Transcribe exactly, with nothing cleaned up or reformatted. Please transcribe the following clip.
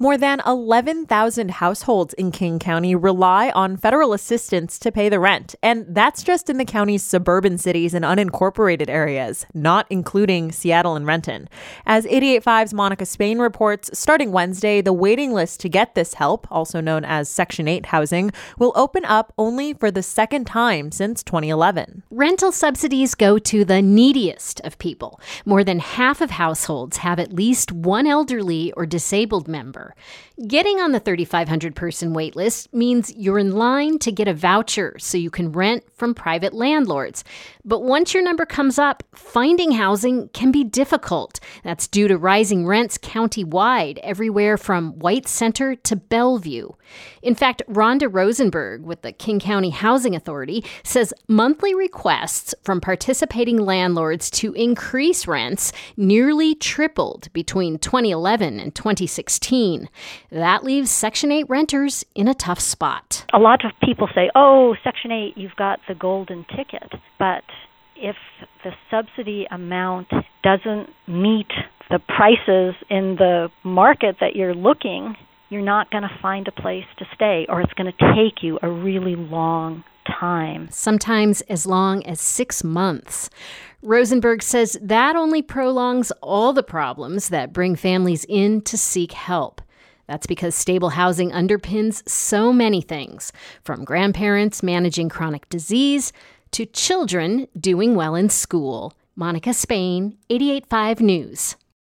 More than eleven thousand households in King County rely on federal assistance to pay the rent, and that's just in the county's suburban cities and unincorporated areas, not including Seattle and Renton. As eighty-eight point five's Monica Spain reports, starting Wednesday, the waiting list to get this help, also known as Section eight housing, will open up only for the second time since twenty eleven. Rental subsidies go to the neediest of people. More than half of households have at least one elderly or disabled member. Getting on the thirty-five hundred person wait list means you're in line to get a voucher so you can rent from private landlords. But once your number comes up, finding housing can be difficult. That's due to rising rents county-wide, everywhere from White Center to Bellevue. In fact, Rhonda Rosenberg with the King County Housing Authority says monthly requests from participating landlords to increase rents nearly tripled between twenty eleven and twenty sixteen. That leaves Section eight renters in a tough spot. A lot of people say, oh, Section eight, you've got the golden ticket. But if the subsidy amount doesn't meet the prices in the market that you're looking, you're not going to find a place to stay, or it's going to take you a really long time. Sometimes as long as six months. Rosenberg says that only prolongs all the problems that bring families in to seek help. That's because stable housing underpins so many things, from grandparents managing chronic disease to children doing well in school. Monica Spain, eighty-eight point five News.